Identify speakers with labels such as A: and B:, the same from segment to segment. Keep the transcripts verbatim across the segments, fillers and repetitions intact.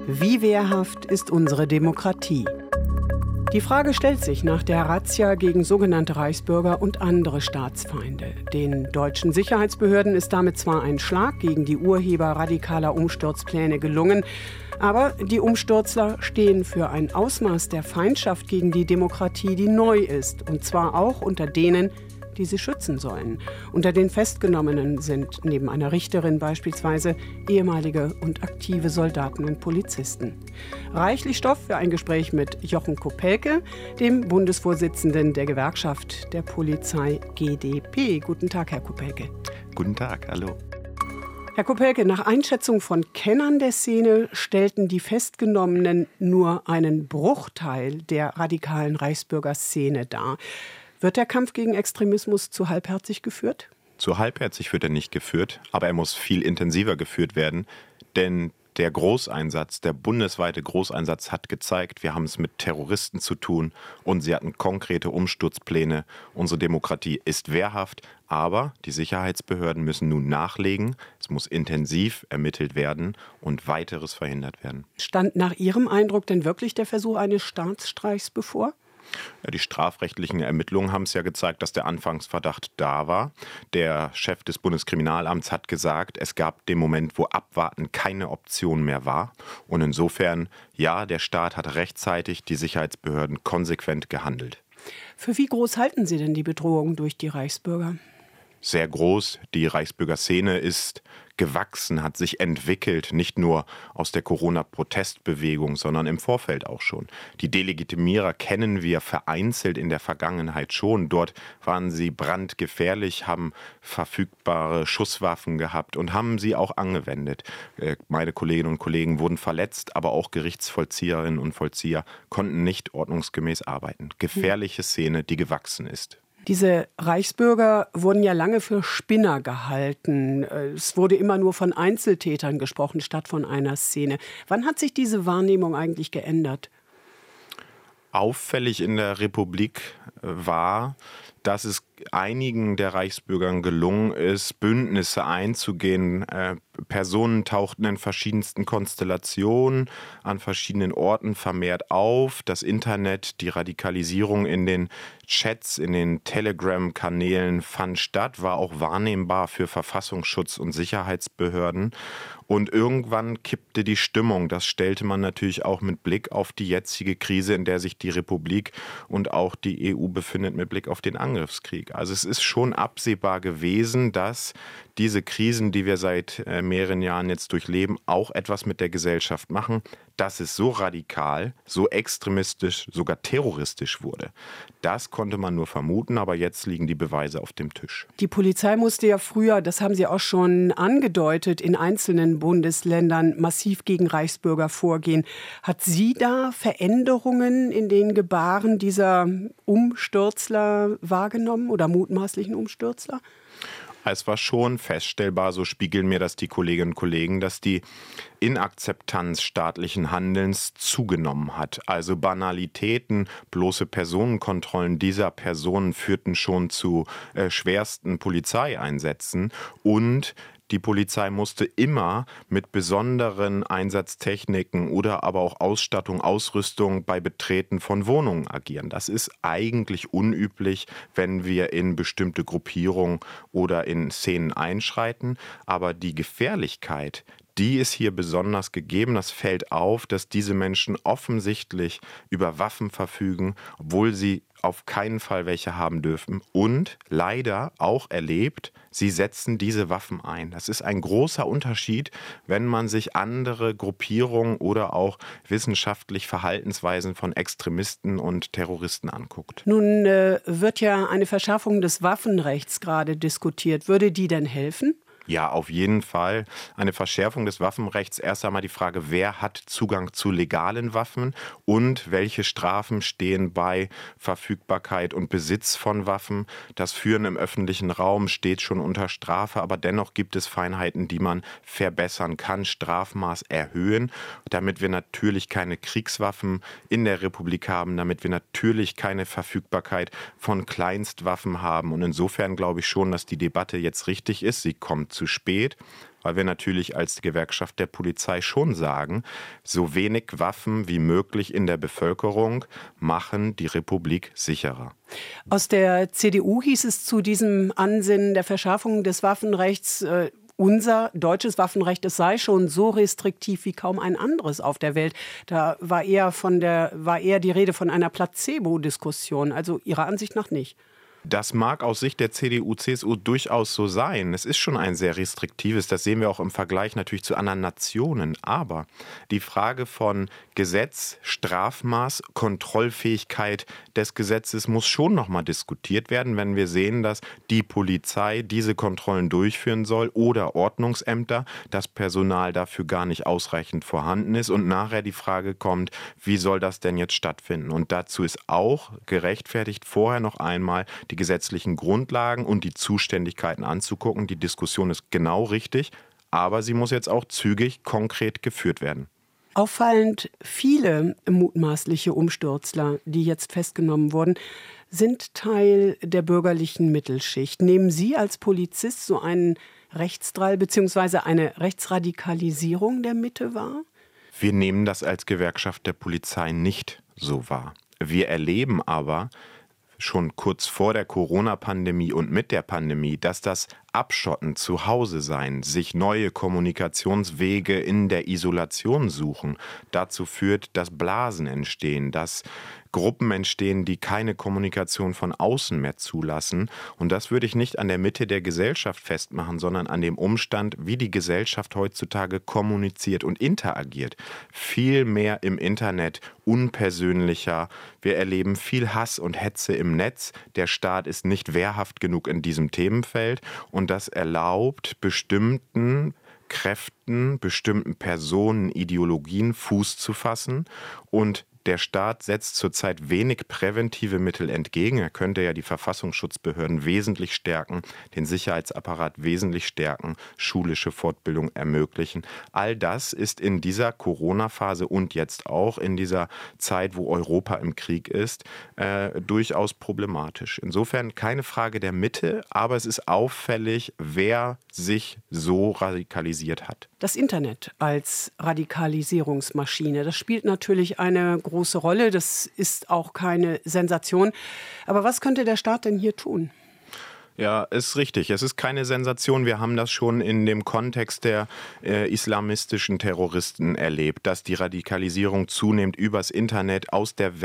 A: Wie wehrhaft ist unsere Demokratie? Die Frage stellt sich nach der Razzia gegen sogenannte Reichsbürger und andere Staatsfeinde. Den deutschen Sicherheitsbehörden ist damit zwar ein Schlag gegen die Urheber radikaler Umsturzpläne gelungen, aber die Umstürzler stehen für ein Ausmaß der Feindschaft gegen die Demokratie, die neu ist, und zwar auch unter denen, die sie schützen sollen. Unter den Festgenommenen sind neben einer Richterin beispielsweise ehemalige und aktive Soldaten und Polizisten. Reichlich Stoff für ein Gespräch mit Jochen Kopelke, dem Bundesvorsitzenden der Gewerkschaft der Polizei G D P. Guten Tag, Herr Kopelke.
B: Guten Tag, hallo.
A: Herr Kopelke, nach Einschätzung von Kennern der Szene stellten die Festgenommenen nur einen Bruchteil der radikalen Reichsbürgerszene dar. Wird der Kampf gegen Extremismus zu halbherzig geführt?
B: Zu halbherzig wird er nicht geführt, aber er muss viel intensiver geführt werden, denn der Großeinsatz, der bundesweite Großeinsatz hat gezeigt, wir haben es mit Terroristen zu tun und sie hatten konkrete Umsturzpläne. Unsere Demokratie ist wehrhaft, aber die Sicherheitsbehörden müssen nun nachlegen. Es muss intensiv ermittelt werden und weiteres verhindert werden.
A: Stand nach Ihrem Eindruck denn wirklich der Versuch eines Staatsstreichs bevor?
B: Ja, die strafrechtlichen Ermittlungen haben es ja gezeigt, dass der Anfangsverdacht da war. Der Chef des Bundeskriminalamts hat gesagt, es gab den Moment, wo Abwarten keine Option mehr war. Und insofern, ja, der Staat hat rechtzeitig, die Sicherheitsbehörden konsequent gehandelt.
A: Für wie groß halten Sie denn die Bedrohung durch die Reichsbürger?
B: Sehr groß. Die Reichsbürgerszene ist gewachsen, hat sich entwickelt, nicht nur aus der Corona-Protestbewegung, sondern im Vorfeld auch schon. Die Delegitimierer kennen wir vereinzelt in der Vergangenheit schon. Dort waren sie brandgefährlich, haben verfügbare Schusswaffen gehabt und haben sie auch angewendet. Meine Kolleginnen und Kollegen wurden verletzt, aber auch Gerichtsvollzieherinnen und Vollzieher konnten nicht ordnungsgemäß arbeiten. Gefährliche Szene, die gewachsen ist.
A: Diese Reichsbürger wurden ja lange für Spinner gehalten. Es wurde immer nur von Einzeltätern gesprochen, statt von einer Szene. Wann hat sich diese Wahrnehmung eigentlich geändert?
B: Auffällig in der Republik war, dass es einigen der Reichsbürgern gelungen ist, Bündnisse einzugehen. Äh, Personen tauchten in verschiedensten Konstellationen an verschiedenen Orten vermehrt auf. Das Internet, die Radikalisierung in den Chats, in den Telegram-Kanälen fand statt, war auch wahrnehmbar für Verfassungsschutz und Sicherheitsbehörden. Und irgendwann kippte die Stimmung. Das stellte man natürlich auch mit Blick auf die jetzige Krise, in der sich die Republik und auch die E U befindet, mit Blick auf den Angriffskrieg. Also es ist schon absehbar gewesen, dass diese Krisen, die wir seit äh, mehreren Jahren jetzt durchleben, auch etwas mit der Gesellschaft machen, dass es so radikal, so extremistisch, sogar terroristisch wurde. Das konnte man nur vermuten, aber jetzt liegen die Beweise auf dem Tisch.
A: Die Polizei musste ja früher, das haben Sie auch schon angedeutet, in einzelnen Bundesländern massiv gegen Reichsbürger vorgehen. Hat sie da Veränderungen in den Gebaren dieser Umstürzler wahrgenommen oder mutmaßlichen Umstürzler?
B: Es war schon feststellbar, so spiegeln mir das die Kolleginnen und Kollegen, dass die Inakzeptanz staatlichen Handelns zugenommen hat. Also Banalitäten, bloße Personenkontrollen dieser Personen führten schon zu äh, schwersten Polizeieinsätzen und die Polizei musste immer mit besonderen Einsatztechniken oder aber auch Ausstattung, Ausrüstung bei Betreten von Wohnungen agieren. Das ist eigentlich unüblich, wenn wir in bestimmte Gruppierungen oder in Szenen einschreiten. Aber die Gefährlichkeit, die ist hier besonders gegeben. Das fällt auf, dass diese Menschen offensichtlich über Waffen verfügen, obwohl sie auf keinen Fall welche haben dürfen. Und leider auch erlebt, sie setzen diese Waffen ein. Das ist ein großer Unterschied, wenn man sich andere Gruppierungen oder auch wissenschaftlich Verhaltensweisen von Extremisten und Terroristen anguckt.
A: Nun äh, wird ja eine Verschärfung des Waffenrechts gerade diskutiert. Würde die denn helfen?
B: Ja, auf jeden Fall. Eine Verschärfung des Waffenrechts. Erst einmal die Frage, wer hat Zugang zu legalen Waffen und welche Strafen stehen bei Verfügbarkeit und Besitz von Waffen. Das Führen im öffentlichen Raum steht schon unter Strafe, aber dennoch gibt es Feinheiten, die man verbessern kann, Strafmaß erhöhen, damit wir natürlich keine Kriegswaffen in der Republik haben, damit wir natürlich keine Verfügbarkeit von Kleinstwaffen haben. Und insofern glaube ich schon, dass die Debatte jetzt richtig ist. Sie kommt zu spät, weil wir natürlich als Gewerkschaft der Polizei schon sagen, so wenig Waffen wie möglich in der Bevölkerung machen die Republik sicherer.
A: Aus der C D U hieß es zu diesem Ansinnen der Verschärfung des Waffenrechts, äh, unser deutsches Waffenrecht, es sei schon so restriktiv wie kaum ein anderes auf der Welt. Da war eher, von der, war eher die Rede von einer Placebo-Diskussion, also Ihrer Ansicht nach nicht.
B: Das mag aus Sicht der C D U, C S U durchaus so sein. Es ist schon ein sehr restriktives, das sehen wir auch im Vergleich natürlich zu anderen Nationen. Aber die Frage von Gesetz, Strafmaß, Kontrollfähigkeit des Gesetzes muss schon nochmal diskutiert werden, wenn wir sehen, dass die Polizei diese Kontrollen durchführen soll oder Ordnungsämter, das Personal dafür gar nicht ausreichend vorhanden ist und nachher die Frage kommt, wie soll das denn jetzt stattfinden? Und dazu ist auch gerechtfertigt, vorher noch einmal die gesetzlichen Grundlagen und die Zuständigkeiten anzugucken. Die Diskussion ist genau richtig, aber sie muss jetzt auch zügig konkret geführt werden.
A: Auffallend viele mutmaßliche Umstürzler, die jetzt festgenommen wurden, sind Teil der bürgerlichen Mittelschicht. Nehmen Sie als Polizist so einen Rechtsdrall bzw. eine Rechtsradikalisierung der Mitte wahr?
B: Wir nehmen das als Gewerkschaft der Polizei nicht so wahr. Wir erleben aber schon kurz vor der Corona-Pandemie und mit der Pandemie, dass das Abschotten, zu Hause sein, sich neue Kommunikationswege in der Isolation suchen, dazu führt, dass Blasen entstehen, dass Gruppen entstehen, die keine Kommunikation von außen mehr zulassen. Und das würde ich nicht an der Mitte der Gesellschaft festmachen, sondern an dem Umstand, wie die Gesellschaft heutzutage kommuniziert und interagiert. Viel mehr im Internet, unpersönlicher. Wir erleben viel Hass und Hetze im Netz. Der Staat ist nicht wehrhaft genug in diesem Themenfeld. Und das erlaubt bestimmten Kräften, bestimmten Personen, Ideologien Fuß zu fassen. Und der Staat setzt zurzeit wenig präventive Mittel entgegen. Er könnte ja die Verfassungsschutzbehörden wesentlich stärken, den Sicherheitsapparat wesentlich stärken, schulische Fortbildung ermöglichen. All das ist in dieser Corona-Phase und jetzt auch in dieser Zeit, wo Europa im Krieg ist, äh, durchaus problematisch. Insofern keine Frage der Mitte, aber es ist auffällig, wer sich so radikalisiert hat.
A: Das Internet als Radikalisierungsmaschine, das spielt natürlich eine große Rolle. Das ist auch keine Sensation. Aber was könnte der Staat denn hier tun?
B: Ja, ist richtig. Es ist keine Sensation. Wir haben das schon in dem Kontext der äh, islamistischen Terroristen erlebt, dass die Radikalisierung zunehmend übers Internet aus der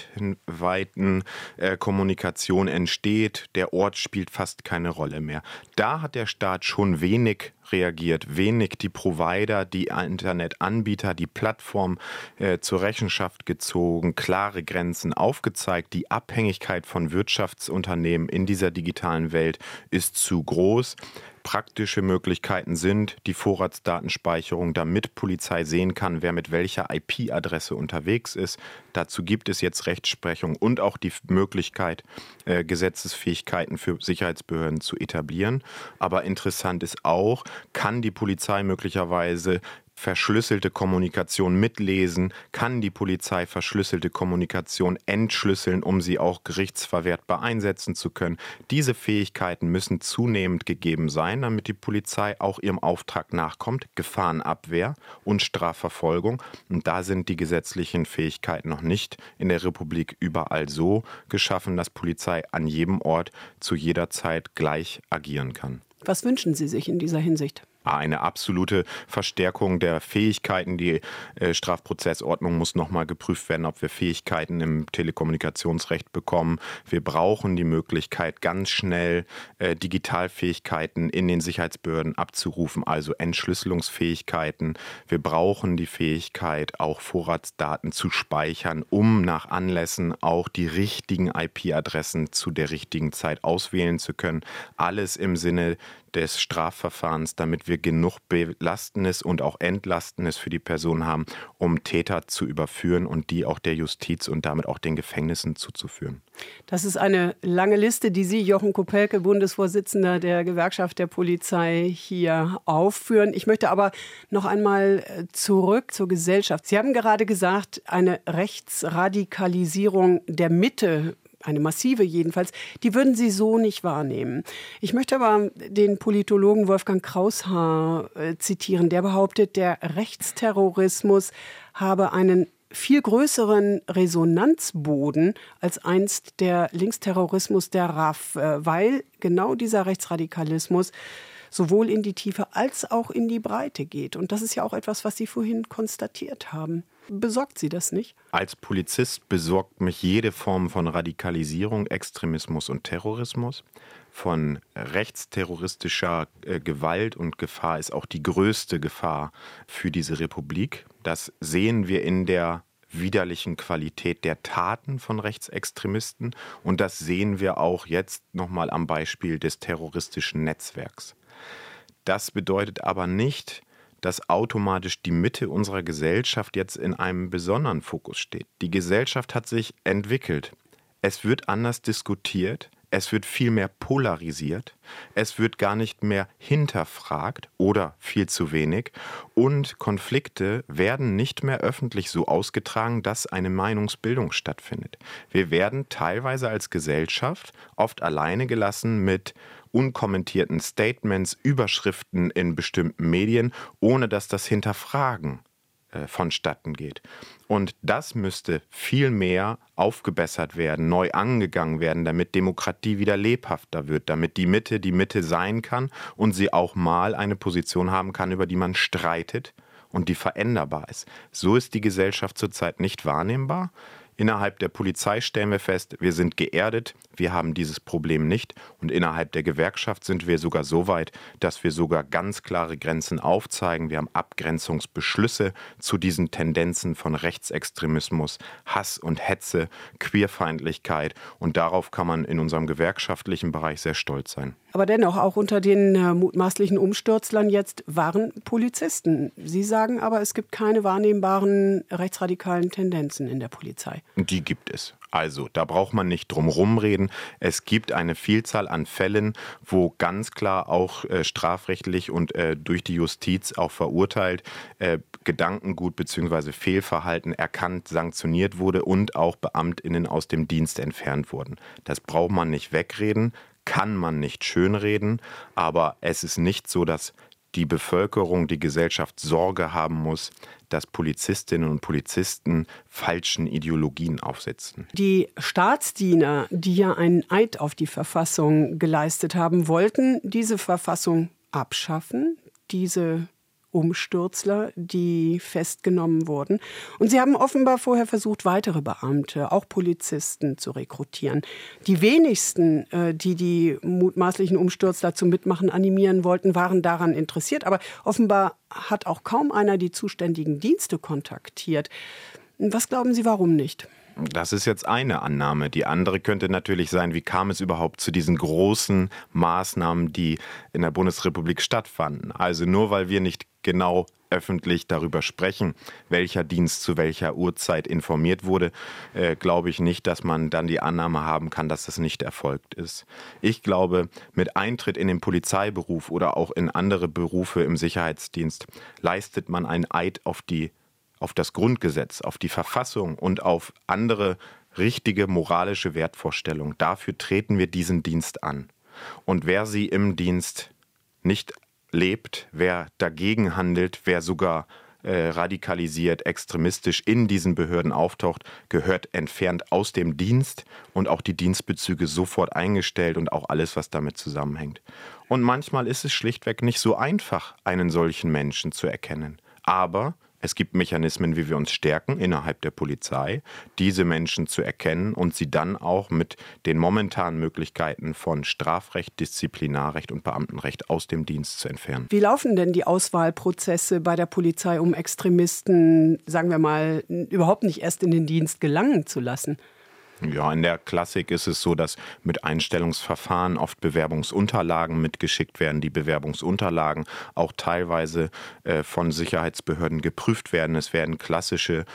B: weltweiten äh, Kommunikation entsteht. Der Ort spielt fast keine Rolle mehr. Da hat der Staat schon wenig reagiert, wenig die Provider, die Internetanbieter, die Plattform äh, zur Rechenschaft gezogen, klare Grenzen aufgezeigt. Die Abhängigkeit von Wirtschaftsunternehmen in dieser digitalen Welt ist zu groß. Praktische Möglichkeiten sind die Vorratsdatenspeicherung, damit Polizei sehen kann, wer mit welcher I P-Adresse unterwegs ist. Dazu gibt es jetzt Rechtsprechung und auch die Möglichkeit, äh, Gesetzesfähigkeiten für Sicherheitsbehörden zu etablieren. Aber interessant ist auch, kann die Polizei möglicherweise verschlüsselte Kommunikation mitlesen, kann die Polizei verschlüsselte Kommunikation entschlüsseln, um sie auch gerichtsverwertbar einsetzen zu können. Diese Fähigkeiten müssen zunehmend gegeben sein, damit die Polizei auch ihrem Auftrag nachkommt, Gefahrenabwehr und Strafverfolgung. Und da sind die gesetzlichen Fähigkeiten noch nicht in der Republik überall so geschaffen, dass Polizei an jedem Ort zu jeder Zeit gleich agieren kann.
A: Was wünschen Sie sich in dieser Hinsicht?
B: Eine absolute Verstärkung der Fähigkeiten. Die äh, Strafprozessordnung muss nochmal geprüft werden, ob wir Fähigkeiten im Telekommunikationsrecht bekommen. Wir brauchen die Möglichkeit, ganz schnell äh, Digitalfähigkeiten in den Sicherheitsbehörden abzurufen, also Entschlüsselungsfähigkeiten. Wir brauchen die Fähigkeit, auch Vorratsdaten zu speichern, um nach Anlässen auch die richtigen I P-Adressen zu der richtigen Zeit auswählen zu können. Alles im Sinne des Strafverfahrens, damit wir genug Belastendes und auch Entlastendes für die Person haben, um Täter zu überführen und die auch der Justiz und damit auch den Gefängnissen zuzuführen.
A: Das ist eine lange Liste, die Sie, Jochen Kopelke, Bundesvorsitzender der Gewerkschaft der Polizei, hier aufführen. Ich möchte aber noch einmal zurück zur Gesellschaft. Sie haben gerade gesagt, eine Rechtsradikalisierung der Mitte eine massive jedenfalls, die würden Sie so nicht wahrnehmen. Ich möchte aber den Politologen Wolfgang Kraushaar äh, zitieren, der behauptet, der Rechtsterrorismus habe einen viel größeren Resonanzboden als einst der Linksterrorismus der R A F, äh, weil genau dieser Rechtsradikalismus sowohl in die Tiefe als auch in die Breite geht. Und das ist ja auch etwas, was Sie vorhin konstatiert haben. Besorgt Sie das nicht?
B: Als Polizist besorgt mich jede Form von Radikalisierung, Extremismus und Terrorismus. Von rechtsterroristischer äh, Gewalt und Gefahr ist auch die größte Gefahr für diese Republik. Das sehen wir in der widerlichen Qualität der Taten von Rechtsextremisten. Und das sehen wir auch jetzt nochmal am Beispiel des terroristischen Netzwerks. Das bedeutet aber nicht, dass automatisch die Mitte unserer Gesellschaft jetzt in einem besonderen Fokus steht. Die Gesellschaft hat sich entwickelt. Es wird anders diskutiert. Es wird viel mehr polarisiert, es wird gar nicht mehr hinterfragt oder viel zu wenig und Konflikte werden nicht mehr öffentlich so ausgetragen, dass eine Meinungsbildung stattfindet. Wir werden teilweise als Gesellschaft oft alleine gelassen mit unkommentierten Statements, Überschriften in bestimmten Medien, ohne dass das Hinterfragen vonstatten geht. Und das müsste viel mehr aufgebessert werden, neu angegangen werden, damit Demokratie wieder lebhafter wird, damit die Mitte die Mitte sein kann und sie auch mal eine Position haben kann, über die man streitet und die veränderbar ist. So ist die Gesellschaft zurzeit nicht wahrnehmbar. Innerhalb der Polizei stellen wir fest, wir sind geerdet, wir haben dieses Problem nicht. Und innerhalb der Gewerkschaft sind wir sogar so weit, dass wir sogar ganz klare Grenzen aufzeigen. Wir haben Abgrenzungsbeschlüsse zu diesen Tendenzen von Rechtsextremismus, Hass und Hetze, Queerfeindlichkeit. Und darauf kann man in unserem gewerkschaftlichen Bereich sehr stolz sein.
A: Aber dennoch, auch unter den äh, mutmaßlichen Umstürzlern jetzt waren Polizisten. Sie sagen aber, es gibt keine wahrnehmbaren rechtsradikalen Tendenzen in der Polizei.
B: Die gibt es. Also, da braucht man nicht drum rumreden. Es gibt eine Vielzahl an Fällen, wo ganz klar auch äh, strafrechtlich und äh, durch die Justiz auch verurteilt äh, Gedankengut bzw. Fehlverhalten erkannt, sanktioniert wurde und auch BeamtInnen aus dem Dienst entfernt wurden. Das braucht man nicht wegreden, kann man nicht schönreden, aber es ist nicht so, dass die Bevölkerung, die Gesellschaft Sorge haben muss, dass Polizistinnen und Polizisten falschen Ideologien aufsetzen.
A: Die Staatsdiener, die ja einen Eid auf die Verfassung geleistet haben, wollten diese Verfassung abschaffen, diese Umstürzler, die festgenommen wurden. Und sie haben offenbar vorher versucht, weitere Beamte, auch Polizisten, zu rekrutieren. Die wenigsten, die die mutmaßlichen Umstürzler zum Mitmachen animieren wollten, waren daran interessiert. Aber offenbar hat auch kaum einer die zuständigen Dienste kontaktiert. Was glauben Sie, warum nicht?
B: Das ist jetzt eine Annahme. Die andere könnte natürlich sein, wie kam es überhaupt zu diesen großen Maßnahmen, die in der Bundesrepublik stattfanden. Also nur weil wir nicht genau öffentlich darüber sprechen, welcher Dienst zu welcher Uhrzeit informiert wurde, äh, glaube ich nicht, dass man dann die Annahme haben kann, dass das nicht erfolgt ist. Ich glaube, mit Eintritt in den Polizeiberuf oder auch in andere Berufe im Sicherheitsdienst leistet man einen Eid auf die auf das Grundgesetz, auf die Verfassung und auf andere richtige moralische Wertvorstellungen. Dafür treten wir diesen Dienst an. Und wer sie im Dienst nicht lebt, wer dagegen handelt, wer sogar äh, radikalisiert, extremistisch in diesen Behörden auftaucht, gehört entfernt aus dem Dienst und auch die Dienstbezüge sofort eingestellt und auch alles, was damit zusammenhängt. Und manchmal ist es schlichtweg nicht so einfach, einen solchen Menschen zu erkennen. Aber es gibt Mechanismen, wie wir uns stärken innerhalb der Polizei, diese Menschen zu erkennen und sie dann auch mit den momentanen Möglichkeiten von Strafrecht, Disziplinarrecht und Beamtenrecht aus dem Dienst zu entfernen.
A: Wie laufen denn die Auswahlprozesse bei der Polizei, um Extremisten, sagen wir mal, überhaupt nicht erst in den Dienst gelangen zu lassen?
B: Ja, in der Klassik ist es so, dass mit Einstellungsverfahren oft Bewerbungsunterlagen mitgeschickt werden. Die Bewerbungsunterlagen auch teilweise äh, von Sicherheitsbehörden geprüft werden. Es werden klassische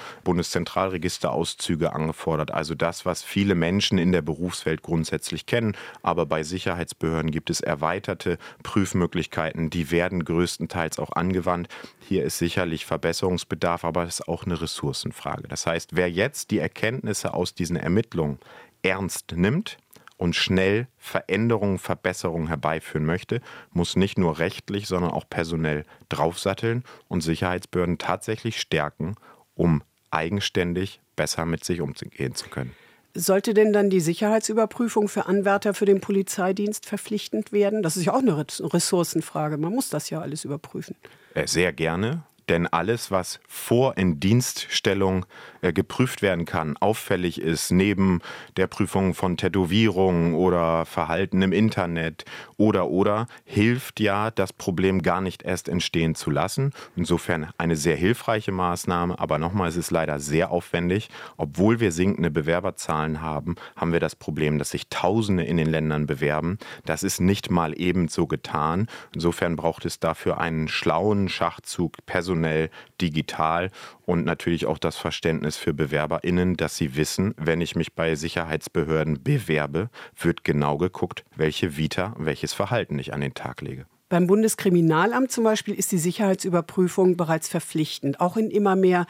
B: Bundeszentralregisterauszüge angefordert. Also das, was viele Menschen in der Berufswelt grundsätzlich kennen. Aber bei Sicherheitsbehörden gibt es erweiterte Prüfmöglichkeiten. Die werden größtenteils auch angewandt. Hier ist sicherlich Verbesserungsbedarf, aber es ist auch eine Ressourcenfrage. Das heißt, wer jetzt die Erkenntnisse aus diesen Ermittlungen ernst nimmt und schnell Veränderungen, Verbesserungen herbeiführen möchte, muss nicht nur rechtlich, sondern auch personell draufsatteln und Sicherheitsbehörden tatsächlich stärken, um eigenständig besser mit sich umgehen zu können.
A: Sollte denn dann die Sicherheitsüberprüfung für Anwärter für den Polizeidienst verpflichtend werden? Das ist ja auch eine Ressourcenfrage. Man muss das ja alles überprüfen.
B: Sehr gerne. Denn alles, was vor Indienststellung äh, geprüft werden kann, auffällig ist, neben der Prüfung von Tätowierungen oder Verhalten im Internet oder, oder, hilft ja, das Problem gar nicht erst entstehen zu lassen. Insofern eine sehr hilfreiche Maßnahme, aber nochmal, es ist leider sehr aufwendig. Obwohl wir sinkende Bewerberzahlen haben, haben wir das Problem, dass sich Tausende in den Ländern bewerben. Das ist nicht mal eben so getan. Insofern braucht es dafür einen schlauen Schachzug, Personal, digital und natürlich auch das Verständnis für BewerberInnen, dass sie wissen, wenn ich mich bei Sicherheitsbehörden bewerbe, wird genau geguckt, welche Vita, welches Verhalten ich an den Tag lege.
A: Beim Bundeskriminalamt zum Beispiel ist die Sicherheitsüberprüfung bereits verpflichtend, auch in immer mehr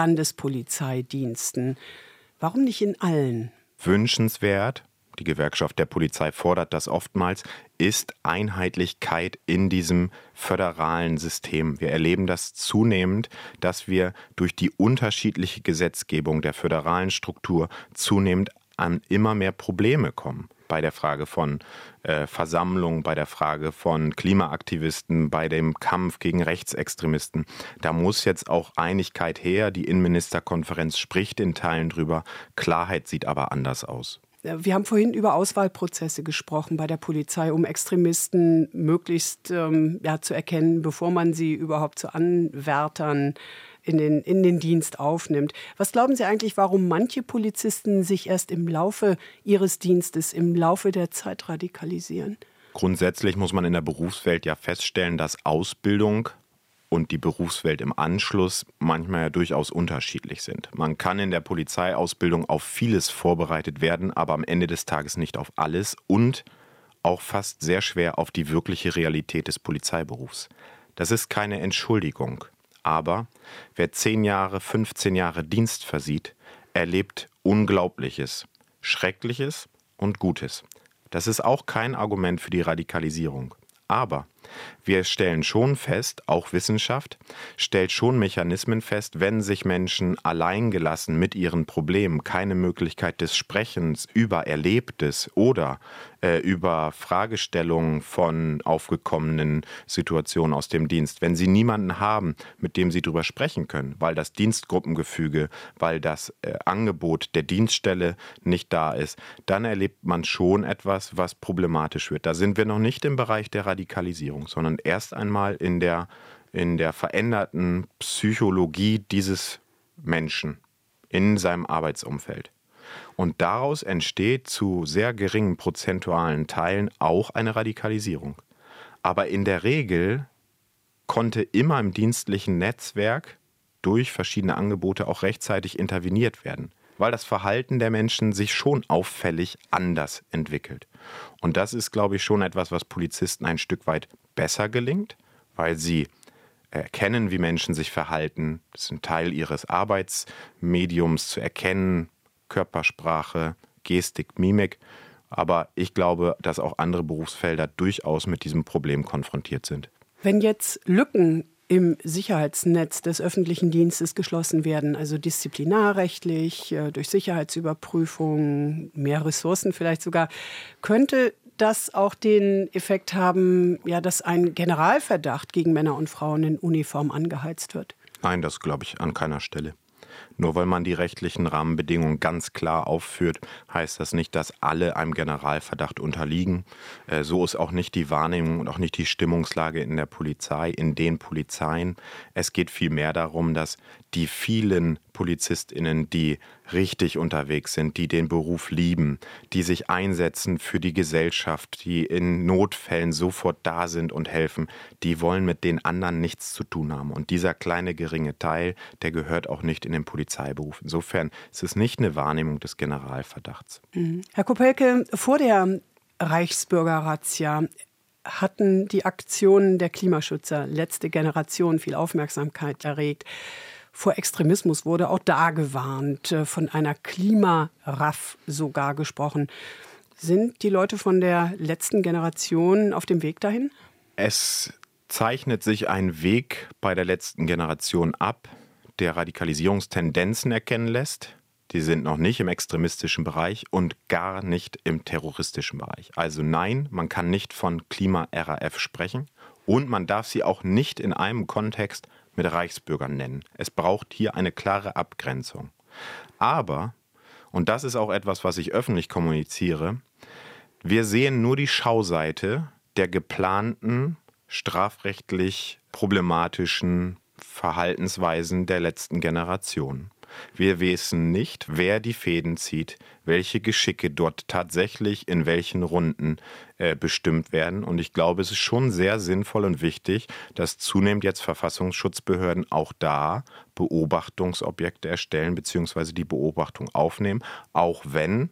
A: Landespolizeidiensten. Warum nicht in allen?
B: Wünschenswert, die Gewerkschaft der Polizei fordert das oftmals, ist Einheitlichkeit in diesem föderalen System. Wir erleben das zunehmend, dass wir durch die unterschiedliche Gesetzgebung der föderalen Struktur zunehmend an immer mehr Probleme kommen. Bei der Frage von äh, Versammlungen, bei der Frage von Klimaaktivisten, bei dem Kampf gegen Rechtsextremisten. Da muss jetzt auch Einigkeit her. Die Innenministerkonferenz spricht in Teilen drüber. Klarheit sieht aber anders aus.
A: Wir haben vorhin über Auswahlprozesse gesprochen bei der Polizei, um Extremisten möglichst ähm, ja, zu erkennen, bevor man sie überhaupt zu Anwärtern in den, in den Dienst aufnimmt. Was glauben Sie eigentlich, warum manche Polizisten sich erst im Laufe ihres Dienstes, im Laufe der Zeit radikalisieren?
B: Grundsätzlich muss man in der Berufswelt ja feststellen, dass Ausbildung und die Berufswelt im Anschluss manchmal ja durchaus unterschiedlich sind. Man kann in der Polizeiausbildung auf vieles vorbereitet werden, aber am Ende des Tages nicht auf alles und auch fast sehr schwer auf die wirkliche Realität des Polizeiberufs. Das ist keine Entschuldigung, aber wer zehn Jahre, fünfzehn Jahre Dienst versieht, erlebt Unglaubliches, Schreckliches und Gutes. Das ist auch kein Argument für die Radikalisierung. Aber wir stellen schon fest, auch Wissenschaft stellt schon Mechanismen fest, wenn sich Menschen alleingelassen mit ihren Problemen, keine Möglichkeit des Sprechens über Erlebtes oder äh, über Fragestellungen von aufgekommenen Situationen aus dem Dienst, wenn sie niemanden haben, mit dem sie drüber sprechen können, weil das Dienstgruppengefüge, weil das äh, Angebot der Dienststelle nicht da ist, dann erlebt man schon etwas, was problematisch wird. Da sind wir noch nicht im Bereich der Radikalisierung, sondern erst einmal in der, in der veränderten Psychologie dieses Menschen in seinem Arbeitsumfeld. Und daraus entsteht zu sehr geringen prozentualen Teilen auch eine Radikalisierung. Aber in der Regel konnte immer im dienstlichen Netzwerk durch verschiedene Angebote auch rechtzeitig interveniert werden, weil das Verhalten der Menschen sich schon auffällig anders entwickelt. Und das ist, glaube ich, schon etwas, was Polizisten ein Stück weit besser gelingt, weil sie erkennen, wie Menschen sich verhalten. Das ist ein Teil ihres Arbeitsmediums zu erkennen, Körpersprache, Gestik, Mimik. Aber ich glaube, dass auch andere Berufsfelder durchaus mit diesem Problem konfrontiert sind.
A: Wenn jetzt Lücken im Sicherheitsnetz des öffentlichen Dienstes geschlossen werden, also disziplinarrechtlich, durch Sicherheitsüberprüfung, mehr Ressourcen vielleicht sogar, könnte das auch den Effekt haben, ja, dass ein Generalverdacht gegen Männer und Frauen in Uniform angeheizt wird?
B: Nein, das glaube ich an keiner Stelle. Nur weil man die rechtlichen Rahmenbedingungen ganz klar aufführt, heißt das nicht, dass alle einem Generalverdacht unterliegen. So ist auch nicht die Wahrnehmung und auch nicht die Stimmungslage in der Polizei, in den Polizeien. Es geht vielmehr darum, dass die vielen PolizistInnen, die richtig unterwegs sind, die den Beruf lieben, die sich einsetzen für die Gesellschaft, die in Notfällen sofort da sind und helfen, die wollen mit den anderen nichts zu tun haben. Und dieser kleine, geringe Teil, der gehört auch nicht in den Polizeiberuf. Insofern ist es nicht eine Wahrnehmung des Generalverdachts.
A: Mhm. Herr Kopelke, vor der Reichsbürger-Razzia hatten die Aktionen der Klimaschützer letzte Generation viel Aufmerksamkeit erregt. Vor Extremismus wurde auch da gewarnt, von einer Klimaraff sogar gesprochen. Sind die Leute von der letzten Generation auf dem Weg dahin?
B: Es zeichnet sich ein Weg bei der letzten Generation ab, der Radikalisierungstendenzen erkennen lässt. Die sind noch nicht im extremistischen Bereich und gar nicht im terroristischen Bereich. Also nein, man kann nicht von Klima-R A F sprechen und man darf sie auch nicht in einem Kontext mit Reichsbürgern nennen. Es braucht hier eine klare Abgrenzung. Aber, und das ist auch etwas, was ich öffentlich kommuniziere, wir sehen nur die Schauseite der geplanten, strafrechtlich problematischen Verhaltensweisen der letzten Generation. Wir wissen nicht, wer die Fäden zieht, welche Geschicke dort tatsächlich in welchen Runden äh, bestimmt werden. Und ich glaube, es ist schon sehr sinnvoll und wichtig, dass zunehmend jetzt Verfassungsschutzbehörden auch da Beobachtungsobjekte erstellen bzw. die Beobachtung aufnehmen, auch wenn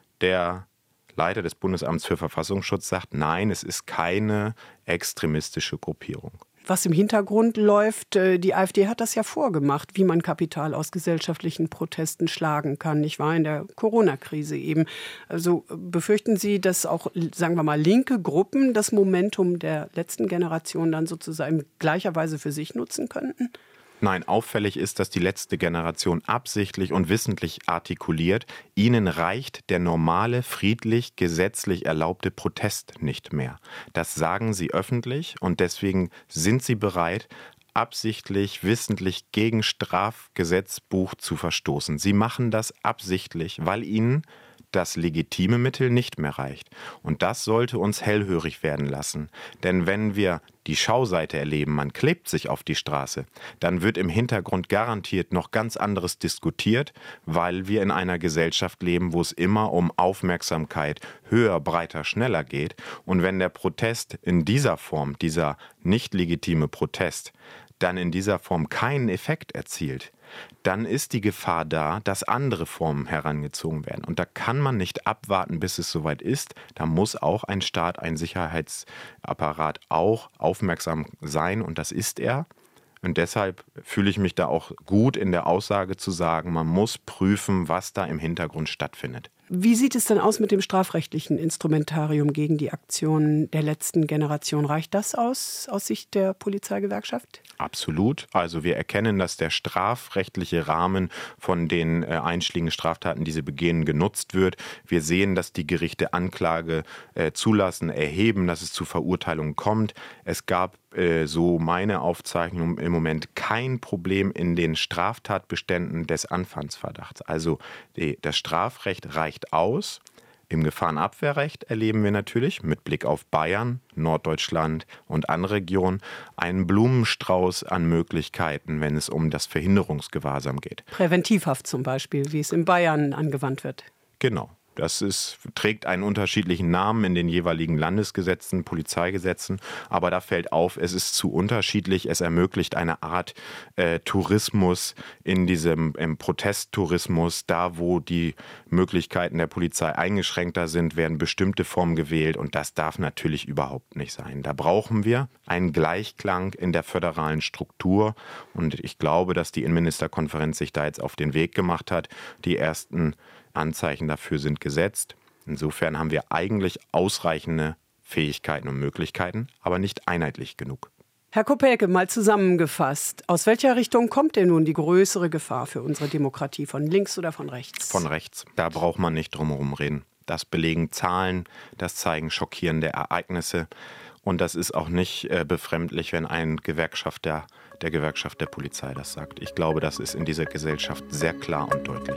B: der Leiter des Bundesamts für Verfassungsschutz sagt, nein, es ist keine extremistische Gruppierung.
A: Was im Hintergrund läuft, die AfD hat das ja vorgemacht, wie man Kapital aus gesellschaftlichen Protesten schlagen kann. Ich war in der Corona-Krise eben. Also befürchten Sie, dass auch, sagen wir mal, linke Gruppen das Momentum der letzten Generation dann sozusagen in gleicher Weise für sich nutzen könnten?
B: Nein, auffällig ist, dass die letzte Generation absichtlich und wissentlich artikuliert, ihnen reicht der normale, friedlich, gesetzlich erlaubte Protest nicht mehr. Das sagen sie öffentlich und deswegen sind sie bereit, absichtlich, wissentlich gegen Strafgesetzbuch zu verstoßen. Sie machen das absichtlich, weil ihnen das legitime Mittel nicht mehr reicht. Und das sollte uns hellhörig werden lassen. Denn wenn wir die Schauseite erleben, man klebt sich auf die Straße, dann wird im Hintergrund garantiert noch ganz anderes diskutiert, weil wir in einer Gesellschaft leben, wo es immer um Aufmerksamkeit höher, breiter, schneller geht. Und wenn der Protest in dieser Form, dieser nicht legitime Protest, dann in dieser Form keinen Effekt erzielt, dann ist die Gefahr da, dass andere Formen herangezogen werden. Und da kann man nicht abwarten, bis es soweit ist. Da muss auch ein Staat, ein Sicherheitsapparat auch aufmerksam sein und das ist er. Und deshalb fühle ich mich da auch gut in der Aussage zu sagen, man muss prüfen, was da im Hintergrund stattfindet.
A: Wie sieht es denn aus mit dem strafrechtlichen Instrumentarium gegen die Aktionen der letzten Generation? Reicht das aus, aus Sicht der Polizeigewerkschaft?
B: Absolut. Also wir erkennen, dass der strafrechtliche Rahmen von den äh, einschlägigen Straftaten, die sie begehen, genutzt wird. Wir sehen, dass die Gerichte Anklage äh, zulassen, erheben, dass es zu Verurteilungen kommt. Es gab, äh, so meine Aufzeichnung, im Moment kein Problem in den Straftatbeständen des Anfangsverdachts. Also die, das Strafrecht reicht aus. Im Gefahrenabwehrrecht erleben wir natürlich mit Blick auf Bayern, Norddeutschland und andere Regionen einen Blumenstrauß an Möglichkeiten, wenn es um das Verhinderungsgewahrsam geht.
A: Präventivhaft zum Beispiel, wie es in Bayern angewandt wird.
B: Genau. Das ist, trägt einen unterschiedlichen Namen in den jeweiligen Landesgesetzen, Polizeigesetzen. Aber da fällt auf, es ist zu unterschiedlich. Es ermöglicht eine Art äh, Tourismus in diesem im Protesttourismus. Da, wo die Möglichkeiten der Polizei eingeschränkter sind, werden bestimmte Formen gewählt. Und das darf natürlich überhaupt nicht sein. Da brauchen wir einen Gleichklang in der föderalen Struktur. Und ich glaube, dass die Innenministerkonferenz sich da jetzt auf den Weg gemacht hat. Die ersten Anzeichen dafür sind gesetzt. Insofern haben wir eigentlich ausreichende Fähigkeiten und Möglichkeiten, aber nicht einheitlich genug.
A: Herr Kopelke, mal zusammengefasst. Aus welcher Richtung kommt denn nun die größere Gefahr für unsere Demokratie? Von links oder von rechts?
B: Von rechts. Da braucht man nicht drum herum reden. Das belegen Zahlen, das zeigen schockierende Ereignisse. Und das ist auch nicht äh, befremdlich, wenn ein Gewerkschafter der Gewerkschaft der Polizei das sagt. Ich glaube, das ist in dieser Gesellschaft sehr klar und deutlich.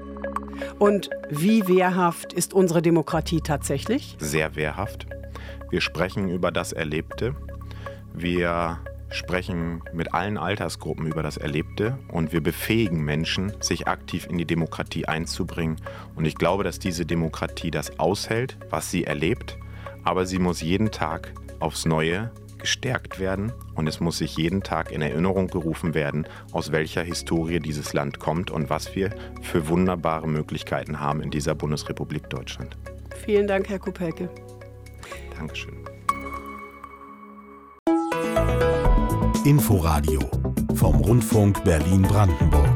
A: Und wie wehrhaft ist unsere Demokratie tatsächlich?
B: Sehr wehrhaft. Wir sprechen über das Erlebte. Wir sprechen mit allen Altersgruppen über das Erlebte und wir befähigen Menschen, sich aktiv in die Demokratie einzubringen. Und ich glaube, dass diese Demokratie das aushält, was sie erlebt, aber sie muss jeden Tag aufs Neue gestärkt werden und es muss sich jeden Tag in Erinnerung gerufen werden, aus welcher Historie dieses Land kommt und was wir für wunderbare Möglichkeiten haben in dieser Bundesrepublik Deutschland.
A: Vielen Dank, Herr Kopelke.
B: Dankeschön.
C: Inforadio von vom Rundfunk Berlin-Brandenburg.